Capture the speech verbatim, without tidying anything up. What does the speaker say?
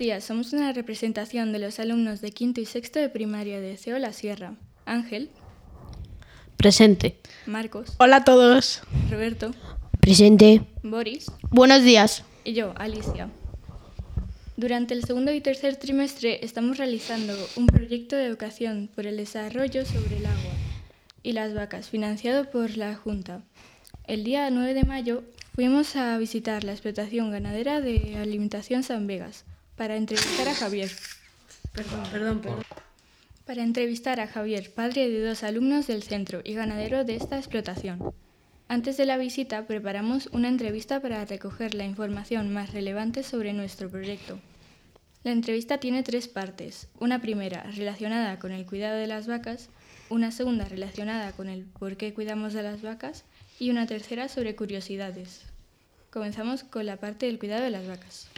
días, somos una representación de los alumnos de quinto y sexto de primaria de C E O La Sierra. Ángel. Presente. Marcos. Hola a todos. Roberto. Presente. Boris. Buenos días. Y yo, Alicia. Durante el segundo y tercer trimestre estamos realizando un proyecto de educación por el desarrollo sobre el agua y las vacas, financiado por la Junta. El día nueve de mayo fuimos a visitar la explotación ganadera de Alimentación San Vegas para entrevistar a Javier. Perdón, perdón, perdón. Para entrevistar a Javier, padre de dos alumnos del centro y ganadero de esta explotación. Antes de la visita preparamos una entrevista para recoger la información más relevante sobre nuestro proyecto. La entrevista tiene tres partes. Una primera relacionada con el cuidado de las vacas, una segunda relacionada con el por qué cuidamos de las vacas y una tercera sobre curiosidades. Comenzamos con la parte del cuidado de las vacas.